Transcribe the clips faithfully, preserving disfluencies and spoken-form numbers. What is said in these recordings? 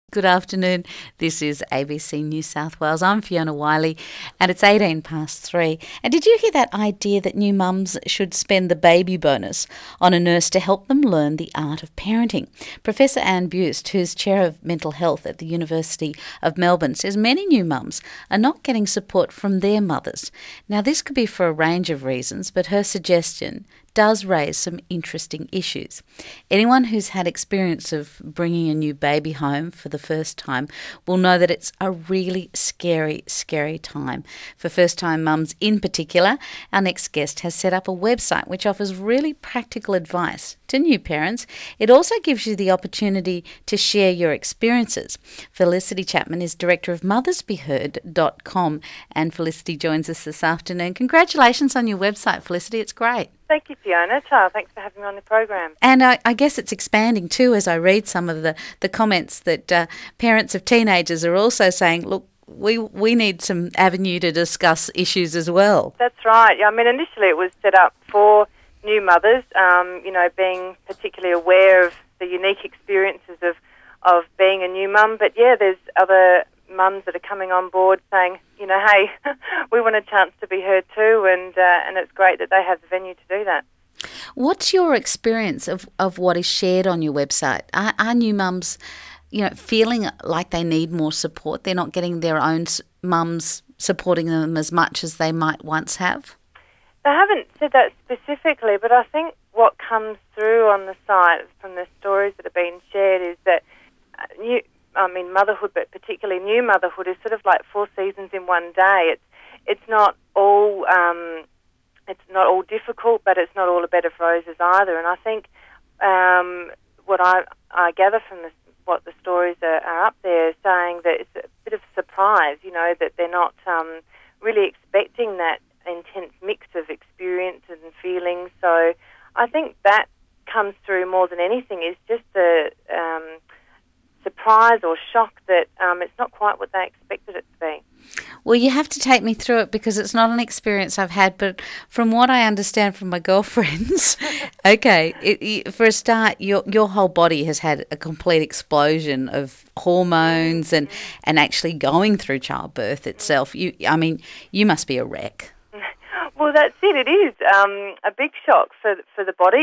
Good afternoon. This is A B C New South Wales. I'm Fiona Wiley and it's eighteen past three. And did you hear that idea that new mums should spend the baby bonus on a nurse to help them learn the art of parenting? Professor Anne Buist, who's Chair of Mental Health at the University of Melbourne, says many new mums are not getting support from their mothers. Now, this could be for a range of reasons, but her suggestion does raise some interesting issues. Anyone who's had experience of bringing a new baby home for the first time will know that it's a really scary, scary time. For first-time mums in particular, our next guest has set up a website which offers really practical advice to new parents. It also gives you the opportunity to share your experiences. Felicity Chapman is director of mothers be heard dot com, and Felicity joins us this afternoon. Congratulations on your website, Felicity. It's great. Thank you, Fiona. Charles, thanks for having me on the program. And I, I guess it's expanding too as I read some of the, the comments that uh, parents of teenagers are also saying, look, we we need some avenue to discuss issues as well. That's right. Yeah, I mean, initially it was set up for new mothers, um, you know, being particularly aware of the unique experiences of, of being a new mum. But yeah, there's other mums that are coming on board saying, you know, hey, we want a chance to be heard too, and uh, and it's great that they have the venue to do that. What's your experience of, of what is shared on your website? Are, are new mums, you know, feeling like they need more support? They're not getting their own mums supporting them as much as they might once have? They haven't said that specifically, but I think what comes through on the site from the stories that have been shared is that new, I mean, motherhood, but particularly new motherhood, is sort of like four seasons in one day. It's it's not all um, it's not all difficult, but it's not all a bed of roses either. And I think um, what I I gather from this, what the stories are, are up there, saying that it's a bit of surprise, you know, that they're not um, really expecting that intense mix of experience and feelings. So I think that comes through more than anything, is just the um, surprise or shock that um, it's not quite what they expected it to be. Well, you have to take me through it because it's not an experience I've had, but from what I understand from my girlfriends, okay, it, it, for a start, your your whole body has had a complete explosion of hormones and, and actually going through childbirth itself. You, I mean, you must be a wreck. Well, that's it. It is um, a big shock for for the body,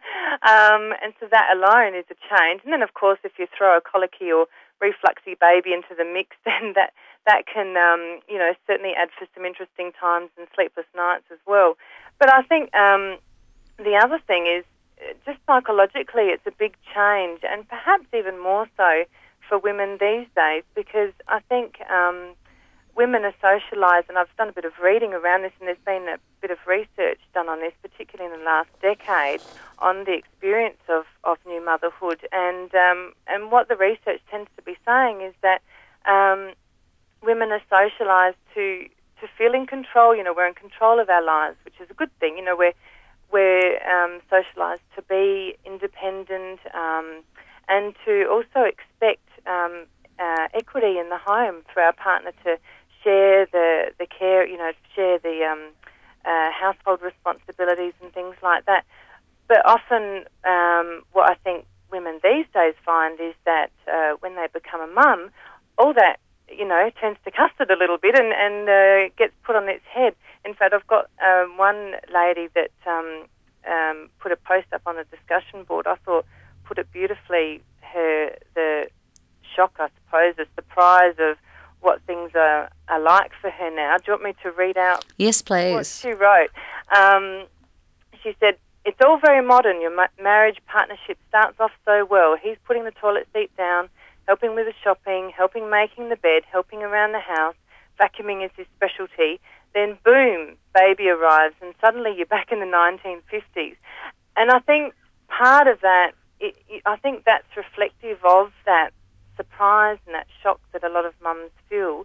um, and so that alone is a change. And then, of course, if you throw a colicky or refluxy baby into the mix, then that that can, um, you know, certainly add for some interesting times and sleepless nights as well. But I think um, the other thing is just psychologically, it's a big change, and perhaps even more so for women these days, because I think Um, women are socialised, and I've done a bit of reading around this, and there's been a bit of research done on this, particularly in the last decade, on the experience of, of new motherhood. And um, and what the research tends to be saying is that um, women are socialised to to feel in control. You know, we're in control of our lives, which is a good thing. You know, we're we're um, socialised to be independent um, and to also expect um, uh, equity in the home for our partner to share the, the care, you know, share the um, uh, household responsibilities and things like that. But often um, what I think women these days find is that uh, when they become a mum, all that, you know, turns to custard a little bit and, and uh, gets put on its head. In fact, I've got um, one lady that um, um, put a post up on the discussion board, I thought put it beautifully, her the shock, I suppose, the surprise of what things are, are like for her now. Do you want me to read out Yes, please. what she wrote? Um, she said, "It's all very modern. Your ma- marriage partnership starts off so well. He's putting the toilet seat down, helping with the shopping, helping making the bed, helping around the house. Vacuuming is his specialty. Then, boom, baby arrives, and suddenly you're back in the nineteen fifties. And I think part of that, it, it, I think that's reflective of that surprise and that shock that a lot of mums feel,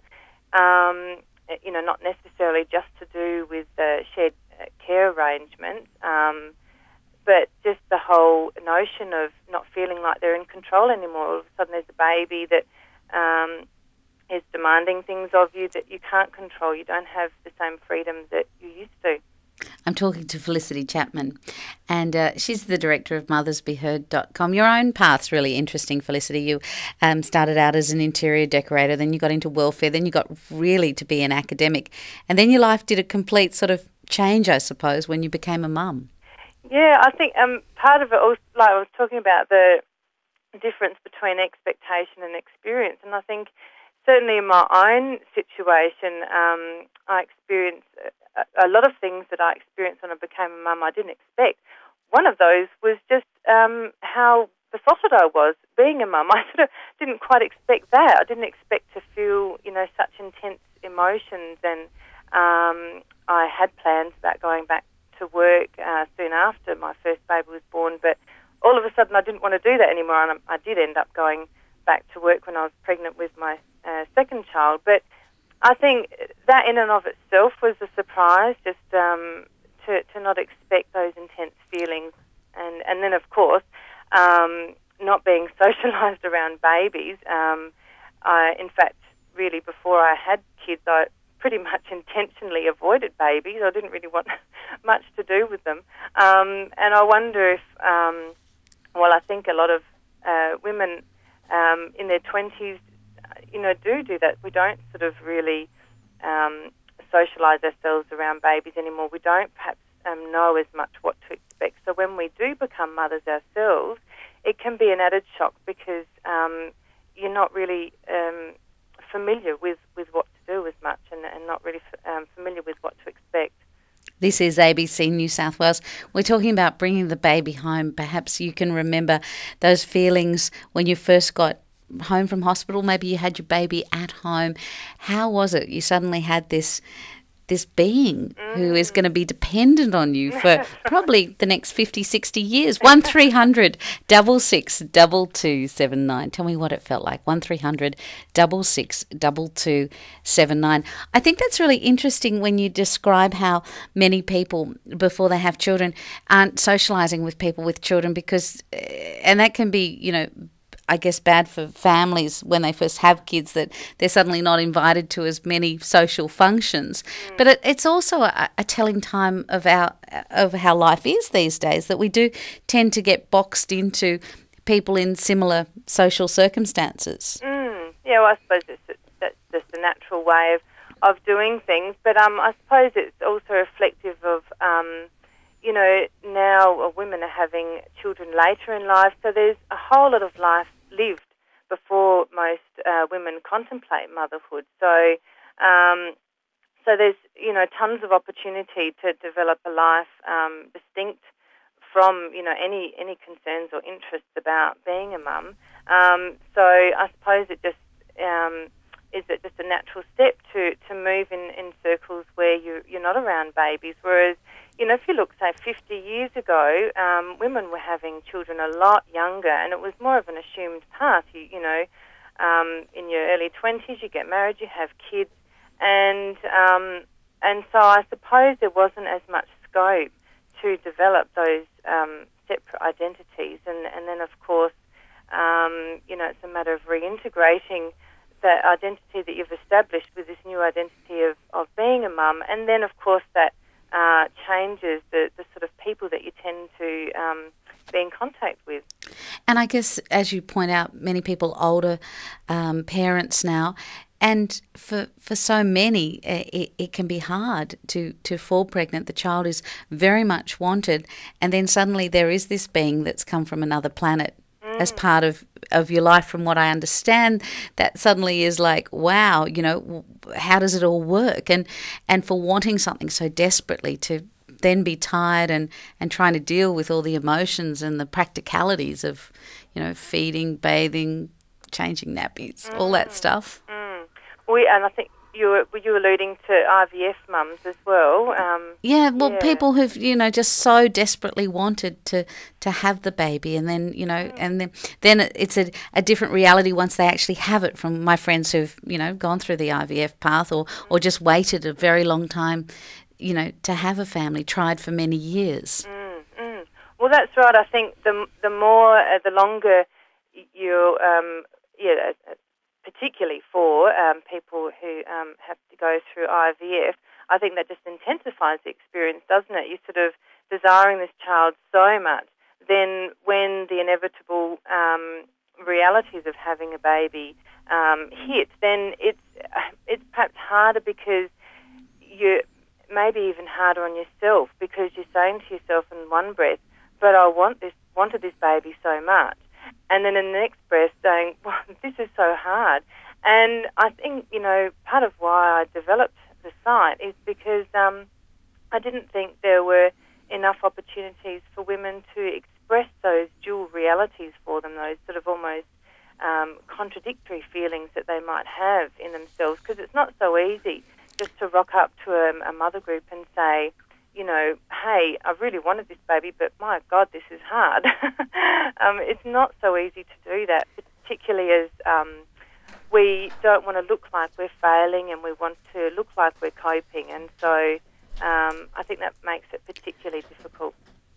um, you know, not necessarily just to do with the shared care arrangements, um, but just the whole notion of not feeling like they're in control anymore. All of a sudden there's a baby that um, is demanding things of you that you can't control. You don't have the same freedom that you used to. I'm talking to Felicity Chapman, and uh, she's the director of mothers be heard dot com. Your own path's really interesting, Felicity. You um, started out as an interior decorator, then you got into welfare, then you got really to be an academic, and then your life did a complete sort of change, I suppose, when you became a mum. Yeah, I think um, part of it, also, like I was talking about the difference between expectation and experience, and I think certainly in my own situation, um, I experienced a, a lot of things that I experienced when I became a mum I didn't expect. One of those was just um, how besotted I was being a mum. I sort of didn't quite expect that. I didn't expect to feel, you know, such intense emotions, and um, I had plans about going back to work uh, soon after my first baby was born, but all of a sudden I didn't want to do that anymore, and I, I did end up going back to work when I was pregnant with my uh, second child. But I think that in and of itself was a surprise, just um, to, to not expect those intense feelings. And, and then, of course, um, not being socialised around babies. Um, I, in fact, really before I had kids, I pretty much intentionally avoided babies. I didn't really want much to do with them. Um, and I wonder if, um, well, I think a lot of uh, women um, in their twenties, you know, do do that. We don't sort of really um, socialise ourselves around babies anymore. We don't perhaps um, know as much what to expect. So when we do become mothers ourselves, it can be an added shock because um, you're not really um, familiar with, with what to do as much, and, and not really um, familiar with what to expect. This is A B C New South Wales. We're talking about bringing the baby home. Perhaps you can remember those feelings when you first got home from hospital. Maybe you had your baby at home. How was it? You suddenly had this this being mm. who is going to be dependent on you for probably the next fifty, sixty years. one three hundred, six six, two two seven nine. Tell me what it felt like. one three hundred, six six, two two seven nine. I think that's really interesting when you describe how many people, before they have children, aren't socialising with people with children because, and that can be, you know, I guess bad for families when they first have kids, that they're suddenly not invited to as many social functions. Mm. But it, it's also a, a telling time of our of how life is these days, that we do tend to get boxed into people in similar social circumstances. Mm. Yeah, well, I suppose it's, that's just a natural way of, of doing things. But um, I suppose it's also reflective of um, you know, now women are having children later in life, so there's a whole lot of life lived before most uh, women contemplate motherhood. So, um, so there's, you know, tons of opportunity to develop a life um, distinct from, you know, any any concerns or interests about being a mum. Um, so I suppose it just um, is it just a natural step to, to move in, in circles where you you're not around babies, whereas, you know, if you look, say, fifty years ago, um, women were having children a lot younger, and it was more of an assumed path. You, you know, um, in your early twenties, you get married, you have kids, and um, and so I suppose there wasn't as much scope to develop those um, separate identities. And, and then, of course, um, you know, it's a matter of reintegrating that identity that you've established with this new identity of, of being a mum, and then, of course, that Uh, changes the, the sort of people that you tend to um, be in contact with. And I guess, as you point out, many people older um, parents now, and for for so many, it, it can be hard to, to fall pregnant. The child is very much wanted, and then suddenly there is this being that's come from another planet mm. as part of, of your life. From what I understand, that suddenly is like, wow, you know, how does it all work? And and for wanting something so desperately, to then be tired and, and trying to deal with all the emotions and the practicalities of, you know, feeding, bathing, changing nappies, mm. all that stuff. Mm. We and I think you were, were you alluding to I V F mums as well? Um, yeah, well, yeah. people who've, you know, just so desperately wanted to, to have the baby, and then, you know, mm. and then then it's a, a different reality once they actually have it. From my friends who've, you know, gone through the I V F path, or, or just waited a very long time, you know, to have a family, tried for many years. Mm, mm. Well, that's right. I think the the more, uh, the longer you, um, yeah, particularly for um, people who um, have to go through I V F, I think that just intensifies the experience, doesn't it? You're sort of desiring this child so much. Then when the inevitable um, realities of having a baby um, hit, then it's it's perhaps harder because you maybe even harder on yourself because you're saying to yourself in one breath, "But I want this, wanted this baby so much," and then in the next breath saying, "Well, this is so hard." And I think you know part of why I developed the site is because um, I didn't think there were enough opportunities for women to express those dual realities for them, those sort of almost um, contradictory feelings that they might have in themselves, because it's not so easy just to rock up to a, a mother group and say, you know, hey, I really wanted this baby, but my God, this is hard. um, it's not so easy to do that, particularly as um, we don't want to look like we're failing and we want to look like we're coping, and so Um, I think that makes it particularly difficult.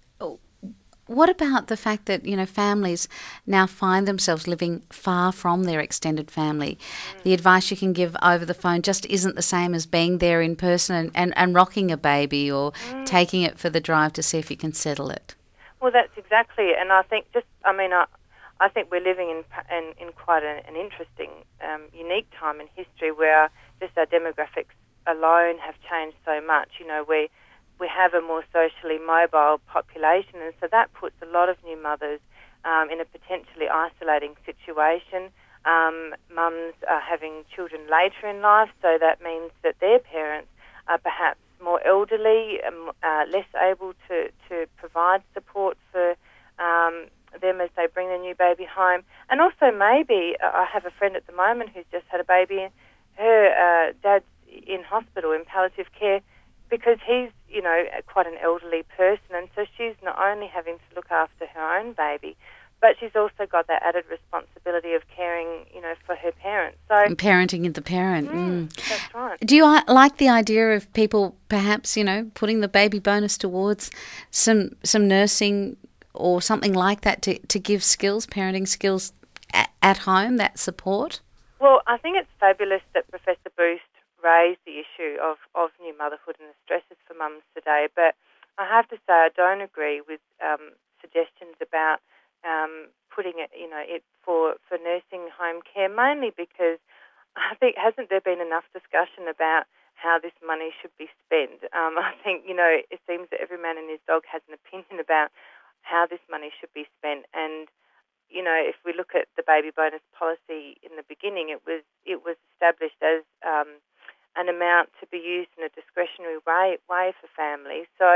What about the fact that, you know, families now find themselves living far from their extended family? Mm. The advice you can give over the phone just isn't the same as being there in person and, and, and rocking a baby or mm. taking it for the drive to see if you can settle it. Well, that's exactly it. And I think just, I mean, I, I think we're living in in, in quite an, an interesting, um, unique time in history where just our demographics alone have changed so much. You know, we we have a more socially mobile population, and so that puts a lot of new mothers um, in a potentially isolating situation. Um, mums are having children later in life, so that means that their parents are perhaps more elderly, um, uh, less able to, to provide support for um, them as they bring their new baby home. And also maybe, uh, I have a friend at the moment who's just had a baby, her uh, dad's in hospital in palliative care because he's, you know, quite an elderly person, and so she's not only having to look after her own baby, but she's also got that added responsibility of caring, you know, for her parents. So and parenting the parent. Mm, mm. That's right. Do you like the idea of people perhaps, you know, putting the baby bonus towards some some nursing or something like that to, to give skills, parenting skills at, at home, that support? Well, I think it's fabulous that Professor Boost raised the issue of, of new motherhood and the stresses for mums today, but I have to say I don't agree with um, suggestions about um, putting it, you know, it for, for nursing home care, mainly because I think hasn't there been enough discussion about how this money should be spent? Um, I think, you know, it seems that every man and his dog has an opinion about how this money should be spent, and you know, if we look at the baby bonus policy in the beginning, it was it was established as um, an amount to be used in a discretionary way, way for families. So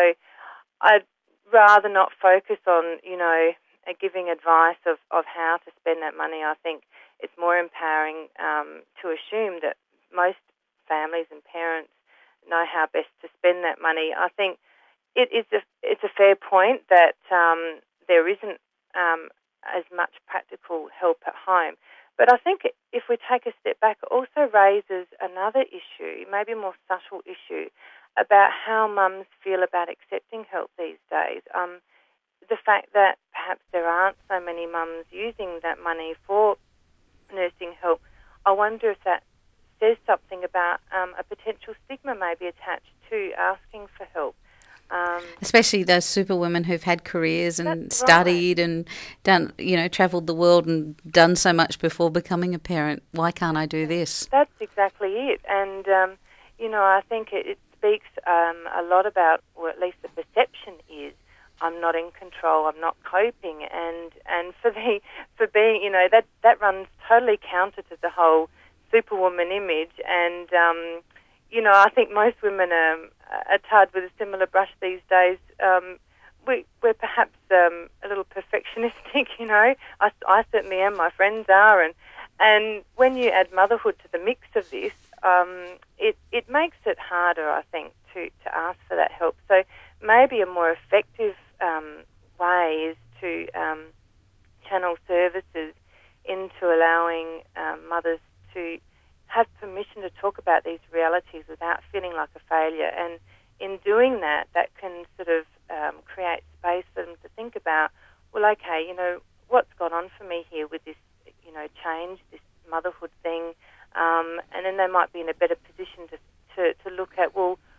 I'd rather not focus on, you know, giving advice of, of how to spend that money. I think it's more empowering um, to assume that most families and parents know how best to spend that money. I think it is a, it's a fair point that um, there isn't um, as much practical help at home. But I think if we take a step back, it also raises another issue, maybe a more subtle issue, about how mums feel about accepting help these days. Um, the fact that perhaps there aren't so many mums using that money for nursing help, I wonder if that says something about um, a potential stigma maybe attached to asking for help. Um, Especially those superwomen who've had careers and studied right. and done, you know, travelled the world and done so much before becoming a parent. Why can't I do this? That's exactly it. And, um, you know, I think it, it speaks um, a lot about, or at least the perception is, I'm not in control, I'm not coping. And, and for the for being, you know, that, that runs totally counter to the whole superwoman image. And, um, you know, I think most women are, are tarred with a similar brush these days. Um, we, we're perhaps um, a little perfectionistic, you know. I, I certainly am, my friends are. And, and when you add motherhood to the mix of this, um, it, it makes it harder, I think, to, to ask for that help. So maybe a more effective um, way is to um, channel services into allowing um, mothers to have permission to talk about these realities without feeling like a failure. And in doing that, that can sort of um, create space for them to think about, well, okay, you know, what's gone on for me here with this, you know, change, this motherhood thing, um, and then they might be in a better position to, to, to look at, well,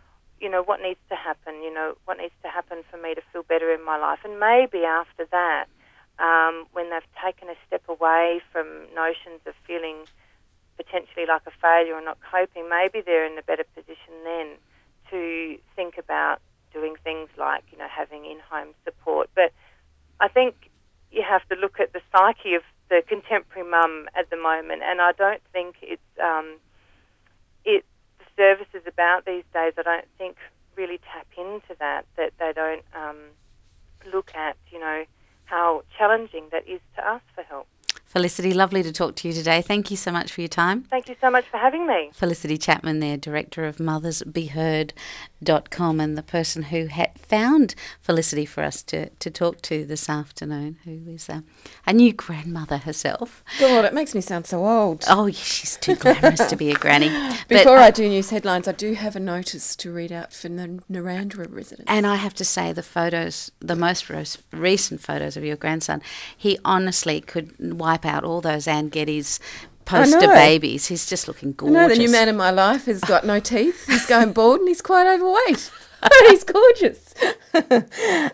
you know, what needs to happen? You know, what needs to happen for me to feel better in my life? And maybe after that, um, when they've taken a step away from notions of feeling potentially like a failure or not coping, maybe they're in a better position then to think about doing things like, you know, having in-home support. But I think you have to look at the psyche of the contemporary mum at the moment, and I don't think it's um, it the services about these days. I don't think really tap into that. That they don't um, look at, you know, how challenging that is to ask for help. Felicity, lovely to talk to you today. Thank you so much for your time. Thank you so much for having me. Felicity Chapman there, Director of mothers be heard dot com, and the person who had found Felicity for us to, to talk to this afternoon, who is a, a new grandmother herself. God, it makes me sound so old. Oh, yeah, she's too glamorous to be a granny. Before but, uh, I do news headlines, I do have a notice to read out for the Narandra residents. And I have to say, the photos, the most ros- recent photos of your grandson, he honestly could wipe out all those Ann Geddes poster babies. He's just looking gorgeous. I know, the new man in my life has got no teeth. He's going bald and he's quite overweight. He's gorgeous.